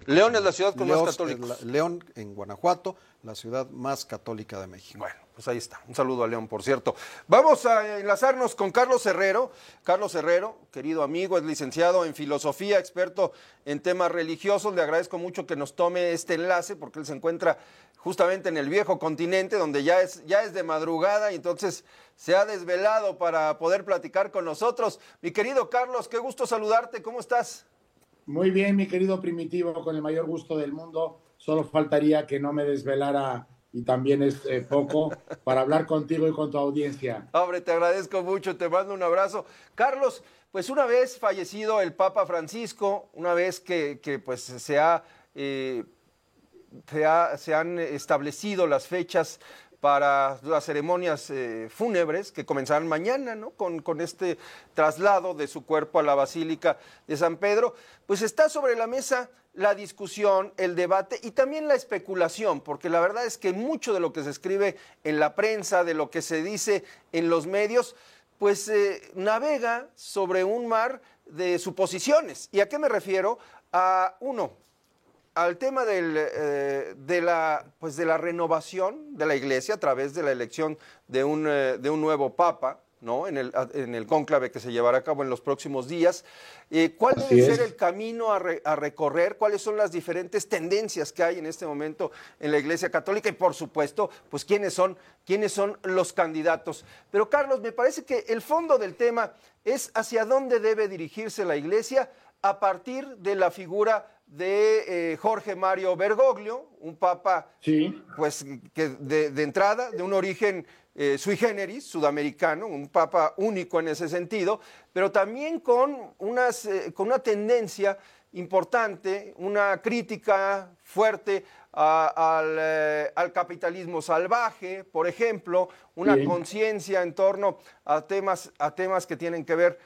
León es la ciudad con más católicos. León, en Guanajuato, la ciudad más católica de México. Bueno, pues ahí está. Un saludo a León, por cierto. Vamos a enlazarnos con Carlos Herrero. Carlos Herrero, querido amigo, es licenciado en filosofía, experto en temas religiosos. Le agradezco mucho que nos tome este enlace porque él se encuentra justamente en el viejo continente, donde ya es de madrugada y entonces se ha desvelado para poder platicar con nosotros. Mi querido Carlos, qué gusto saludarte. ¿Cómo estás? Muy bien, mi querido Primitivo, con el mayor gusto del mundo. Solo faltaría que no me desvelara, y también es poco, para hablar contigo y con tu audiencia. Hombre, te agradezco mucho, te mando un abrazo. Carlos, pues una vez fallecido el Papa Francisco, una vez que pues se han establecido las fechas para las ceremonias fúnebres que comenzarán mañana, ¿no? Con este traslado de su cuerpo a la Basílica de San Pedro, pues está sobre la mesa la discusión, el debate y también la especulación, porque la verdad es que mucho de lo que se escribe en la prensa, de lo que se dice en los medios, pues navega sobre un mar de suposiciones. ¿Y a qué me refiero? Al tema de la renovación de la Iglesia a través de la elección de un nuevo Papa, ¿no? En el cónclave que se llevará a cabo en los próximos días. ¿Cuál debe ser el camino a recorrer? ¿Cuáles son las diferentes tendencias que hay en este momento en la Iglesia Católica? Y por supuesto, pues quiénes son los candidatos. Pero Carlos, me parece que el fondo del tema es hacia dónde debe dirigirse la Iglesia a partir de la figura de Jorge Mario Bergoglio, un papa pues que de entrada, de un origen sui generis, sudamericano, un papa único en ese sentido, pero también con una tendencia importante, una crítica fuerte al capitalismo salvaje, por ejemplo, una conciencia en torno a temas que tienen que ver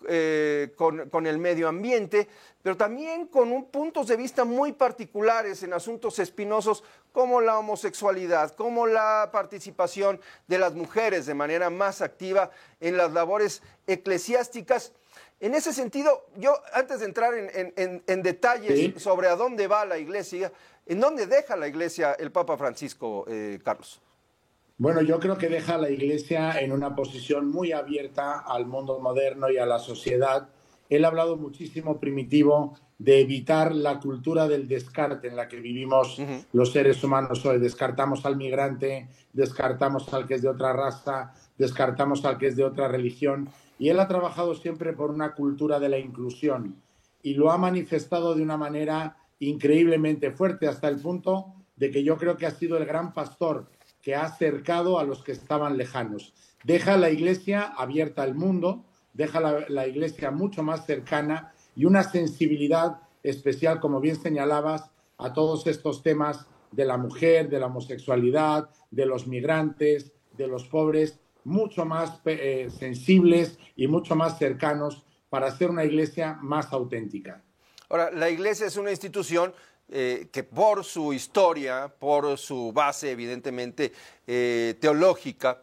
con el medio ambiente, pero también con puntos de vista muy particulares en asuntos espinosos como la homosexualidad, como la participación de las mujeres de manera más activa en las labores eclesiásticas. En ese sentido, yo antes de entrar en detalles sobre a dónde va la Iglesia, ¿en dónde deja la Iglesia el Papa Francisco, Carlos? Bueno, yo creo que deja a la Iglesia en una posición muy abierta al mundo moderno y a la sociedad. Él ha hablado muchísimo, Primitivo, de evitar la cultura del descarte en la que vivimos los seres humanos hoy. Descartamos al migrante, descartamos al que es de otra raza, descartamos al que es de otra religión. Y él ha trabajado siempre por una cultura de la inclusión y lo ha manifestado de una manera increíblemente fuerte, hasta el punto de que yo creo que ha sido el gran pastor que ha acercado a los que estaban lejanos. Deja la Iglesia abierta al mundo, deja la Iglesia mucho más cercana y una sensibilidad especial, como bien señalabas, a todos estos temas de la mujer, de la homosexualidad, de los migrantes, de los pobres, mucho más sensibles y mucho más cercanos para ser una Iglesia más auténtica. Ahora, la Iglesia es una institución que por su historia, por su base evidentemente teológica,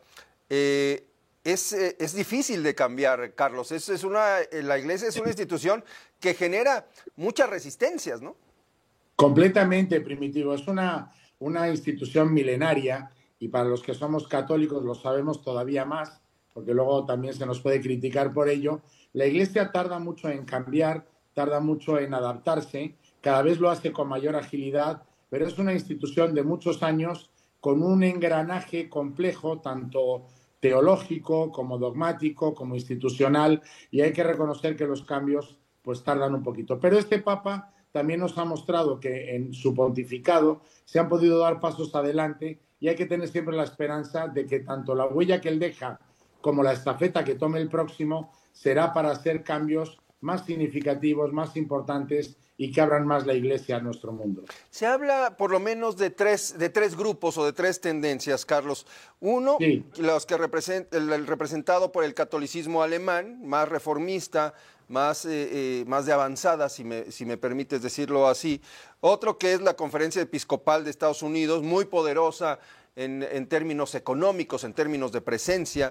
es difícil de cambiar, Carlos. La Iglesia es una institución que genera muchas resistencias, ¿no? Completamente, Primitivo. Es una institución milenaria y para los que somos católicos lo sabemos todavía más, porque luego también se nos puede criticar por ello. La Iglesia tarda mucho en cambiar, tarda mucho en adaptarse, cada vez lo hace con mayor agilidad, pero es una institución de muchos años con un engranaje complejo, tanto teológico como dogmático, como institucional, y hay que reconocer que los cambios pues tardan un poquito. Pero este Papa también nos ha mostrado que en su pontificado se han podido dar pasos adelante y hay que tener siempre la esperanza de que tanto la huella que él deja como la estafeta que tome el próximo será para hacer cambios más significativos, más importantes y que abran más la Iglesia a nuestro mundo. Se habla por lo menos de tres grupos o de tres tendencias, Carlos. Uno, los que el representado por el catolicismo alemán, más reformista, más de avanzada, si me permites decirlo así. Otro que es la Conferencia Episcopal de Estados Unidos, muy poderosa en términos económicos, en términos de presencia,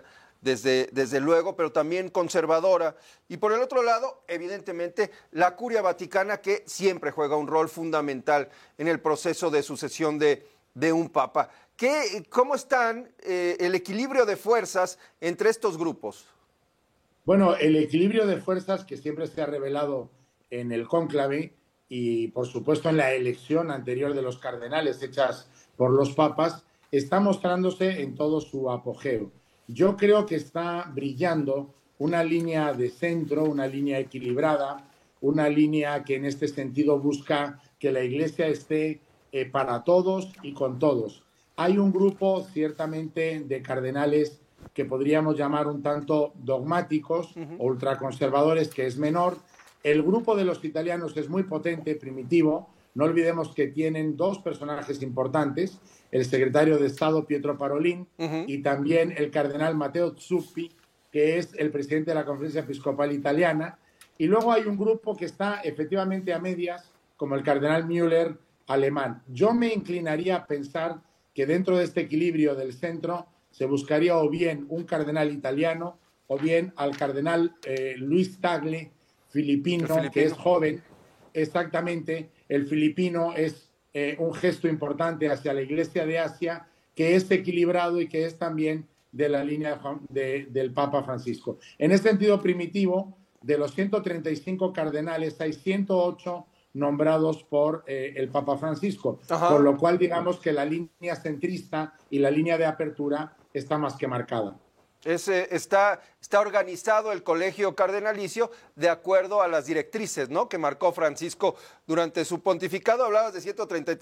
desde luego, pero también conservadora. Y por el otro lado, evidentemente, la Curia Vaticana, que siempre juega un rol fundamental en el proceso de sucesión de un papa. ¿Cómo están el equilibrio de fuerzas entre estos grupos? Bueno, el equilibrio de fuerzas que siempre se ha revelado en el cónclave y, por supuesto, en la elección anterior de los cardenales hechas por los papas, está mostrándose en todo su apogeo. Yo creo que está brillando una línea de centro, una línea equilibrada, una línea que en este sentido busca que la Iglesia esté para todos y con todos. Hay un grupo ciertamente de cardenales que podríamos llamar un tanto dogmáticos o ultraconservadores, que es menor. El grupo de los italianos es muy potente, primitivo. No olvidemos que tienen dos personajes importantes, el secretario de Estado Pietro Parolin y también el cardenal Matteo Zuppi, que es el presidente de la Conferencia Episcopal Italiana. Y luego hay un grupo que está efectivamente a medias, como el cardenal Müller, alemán. Yo me inclinaría a pensar que dentro de este equilibrio del centro se buscaría o bien un cardenal italiano o bien al cardenal Luis Tagle, filipino, que es joven. Exactamente, el filipino es un gesto importante hacia la Iglesia de Asia, que es equilibrado y que es también de la línea del Papa Francisco. En este sentido primitivo, de los 135 cardenales, hay 108 nombrados por el Papa Francisco, por lo cual digamos que la línea centrista y la línea de apertura está más que marcada. Está organizado el colegio cardenalicio de acuerdo a las directrices, ¿no?, que marcó Francisco durante su pontificado. Hablabas de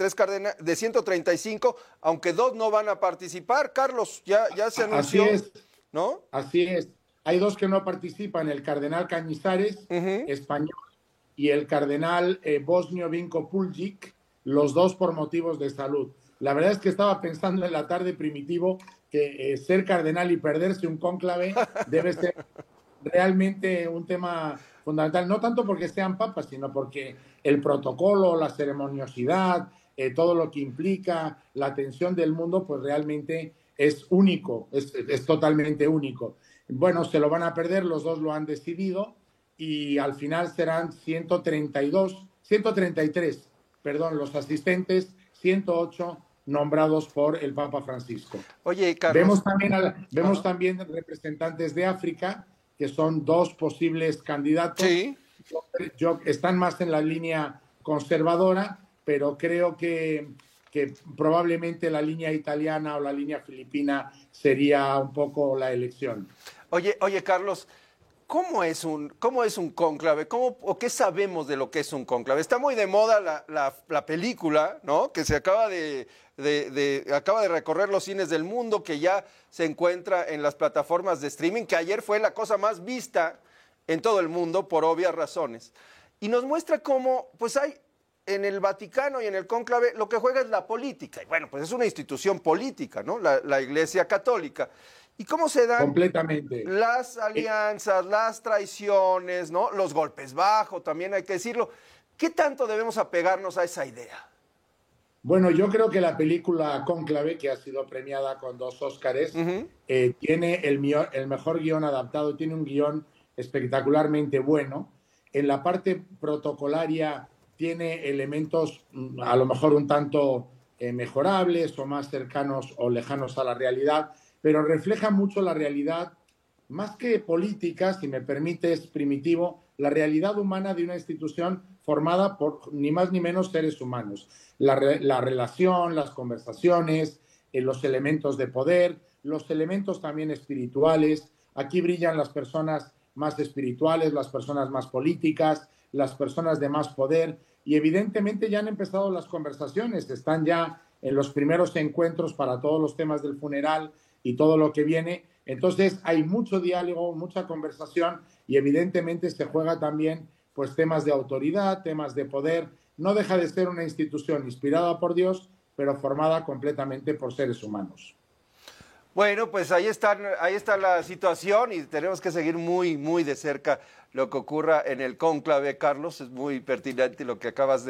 135, aunque 2 no van a participar. Carlos, ya se anunció. Así es, ¿no? Así es. Hay 2 que no participan, el cardenal Cañizares, español, y el cardenal bosnio Vinko Puljic, los 2 por motivos de salud. La verdad es que estaba pensando en la tarde, Primitivo, que ser cardenal y perderse un cónclave debe ser realmente un tema fundamental, no tanto porque sean papas, sino porque el protocolo, la ceremoniosidad, todo lo que implica la atención del mundo, pues realmente es único, es totalmente único. Bueno, se lo van a perder, los 2 lo han decidido, y al final serán 133, los asistentes, 108 nombrados por el Papa Francisco. Oye, Carlos. Vemos también representantes de África, que son 2 posibles candidatos. Sí. Están más en la línea conservadora, pero creo que probablemente la línea italiana o la línea filipina sería un poco la elección. Oye, Carlos, ¿cómo es un cónclave? ¿O qué sabemos de lo que es un cónclave? Está muy de moda la película, ¿no?, que se acaba de recorrer los cines del mundo, que ya se encuentra en las plataformas de streaming, que ayer fue la cosa más vista en todo el mundo por obvias razones. Y nos muestra cómo, pues hay en el Vaticano y en el cónclave lo que juega es la política. Y bueno, pues es una institución política, ¿no?, la Iglesia Católica. ¿Y cómo se dan completamente las alianzas, las traiciones, ¿no?, los golpes bajos, también hay que decirlo? ¿Qué tanto debemos apegarnos a esa idea? Bueno, yo creo que la película Cónclave, que ha sido premiada con 2 Óscares, tiene el mejor guión adaptado, tiene un guión espectacularmente bueno. En la parte protocolaria tiene elementos a lo mejor un tanto mejorables o más cercanos o lejanos a la realidad, pero refleja mucho la realidad, más que política, si me permites, Primitivo, la realidad humana de una institución formada por ni más ni menos seres humanos. La relación, las conversaciones, los elementos de poder, los elementos también espirituales. Aquí brillan las personas más espirituales, las personas más políticas, las personas de más poder, y evidentemente ya han empezado las conversaciones, están ya en los primeros encuentros para todos los temas del funeral y todo lo que viene. Entonces hay mucho diálogo, mucha conversación, y evidentemente se juega también pues temas de autoridad, temas de poder. No deja de ser una institución inspirada por Dios, pero formada completamente por seres humanos. Bueno, pues ahí está la situación y tenemos que seguir muy, muy de cerca lo que ocurra en el cónclave, Carlos. Es muy pertinente lo que acabas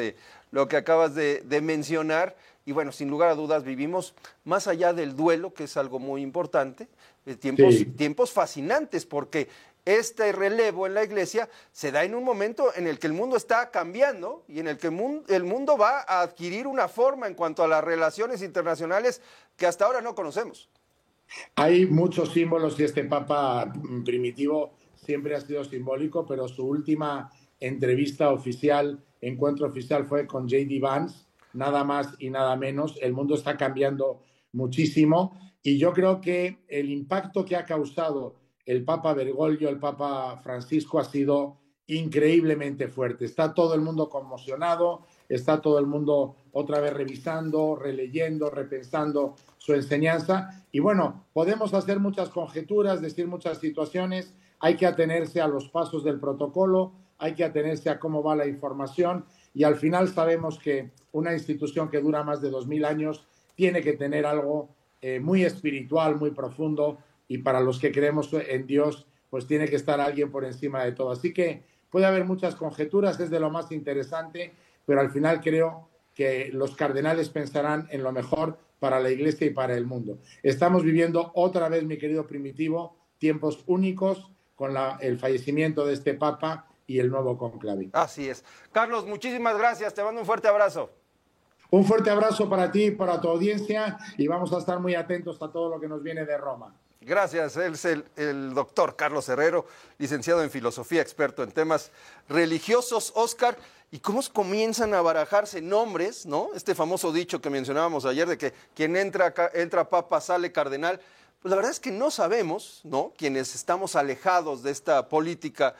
de mencionar. Y bueno, sin lugar a dudas, vivimos más allá del duelo, que es algo muy importante, tiempos fascinantes, porque este relevo en la iglesia se da en un momento en el que el mundo está cambiando y en el que el mundo va a adquirir una forma en cuanto a las relaciones internacionales que hasta ahora no conocemos. Hay muchos símbolos y este Papa primitivo siempre ha sido simbólico, pero su última entrevista oficial, encuentro oficial, fue con J.D. Vance, nada más y nada menos. El mundo está cambiando muchísimo y yo creo que el impacto que ha causado el Papa Bergoglio, el Papa Francisco, ha sido increíblemente fuerte. Está todo el mundo conmocionado, está todo el mundo otra vez revisando, releyendo, repensando su enseñanza. Y bueno, podemos hacer muchas conjeturas, decir muchas situaciones, hay que atenerse a los pasos del protocolo, hay que atenerse a cómo va la información y al final sabemos que una institución que dura más de 2000 años tiene que tener algo muy espiritual, muy profundo, y para los que creemos en Dios, pues tiene que estar alguien por encima de todo. Así que puede haber muchas conjeturas, es de lo más interesante, pero al final creo que los cardenales pensarán en lo mejor para la Iglesia y para el mundo. Estamos viviendo otra vez, mi querido Primitivo, tiempos únicos con el fallecimiento de este Papa y el nuevo conclave. Así es. Carlos, muchísimas gracias, te mando un fuerte abrazo. Un fuerte abrazo para ti y para tu audiencia y vamos a estar muy atentos a todo lo que nos viene de Roma. Gracias, él es el doctor Carlos Herrero, licenciado en filosofía, experto en temas religiosos. Oscar, ¿y cómo comienzan a barajarse nombres, no? Este famoso dicho que mencionábamos ayer de que quien entra papa, sale cardenal. Pues la verdad es que no sabemos, ¿no? Quienes estamos alejados de esta política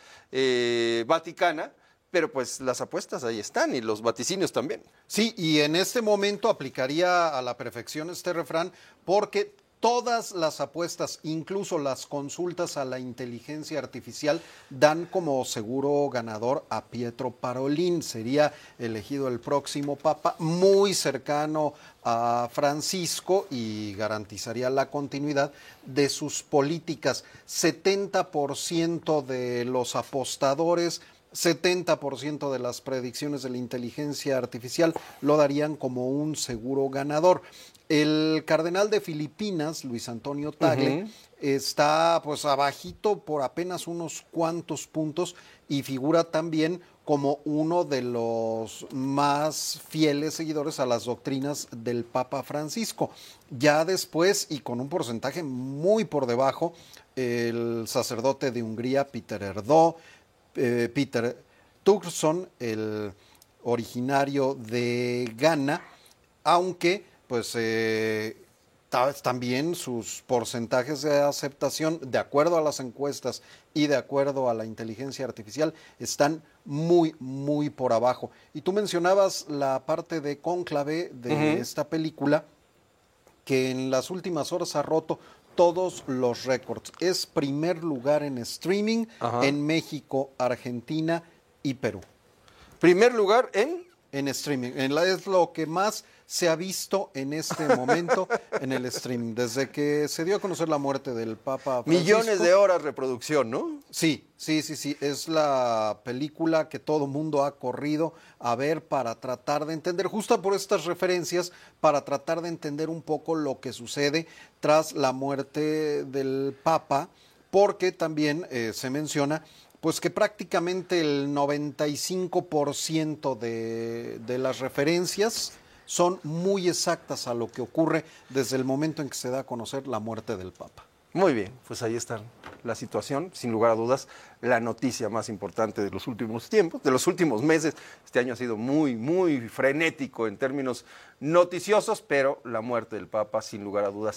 vaticana, pero pues las apuestas ahí están y los vaticinios también. Sí, y en este momento aplicaría a la perfección este refrán porque todas las apuestas, incluso las consultas a la inteligencia artificial, dan como seguro ganador a Pietro Parolin. Sería elegido el próximo papa, muy cercano a Francisco y garantizaría la continuidad de sus políticas. 70% de los apostadores, 70% de las predicciones de la inteligencia artificial lo darían como un seguro ganador. El cardenal de Filipinas, Luis Antonio Tagle, está pues abajito por apenas unos cuantos puntos y figura también como uno de los más fieles seguidores a las doctrinas del Papa Francisco. Ya después, y con un porcentaje muy por debajo, el sacerdote de Hungría, Peter Erdő, Peter Turkson, el originario de Ghana, aunque pues también sus porcentajes de aceptación, de acuerdo a las encuestas y de acuerdo a la inteligencia artificial, están muy, muy por abajo. Y tú mencionabas la parte de cónclave de esta película, que en las últimas horas ha roto todos los récords. Es primer lugar en streaming en México, Argentina y Perú. Primer lugar en streaming. Es lo que más se ha visto en este momento en el streaming. Desde que se dio a conocer la muerte del Papa Francisco. Millones de horas reproducción, ¿no? Sí. Es la película que todo mundo ha corrido a ver para tratar de entender, justo por estas referencias, para tratar de entender un poco lo que sucede tras la muerte del Papa, porque también se menciona pues que prácticamente el 95% de las referencias son muy exactas a lo que ocurre desde el momento en que se da a conocer la muerte del Papa. Muy bien, pues ahí está la situación, sin lugar a dudas, la noticia más importante de los últimos tiempos, de los últimos meses. Este año ha sido muy, muy frenético en términos noticiosos, pero la muerte del Papa, sin lugar a dudas,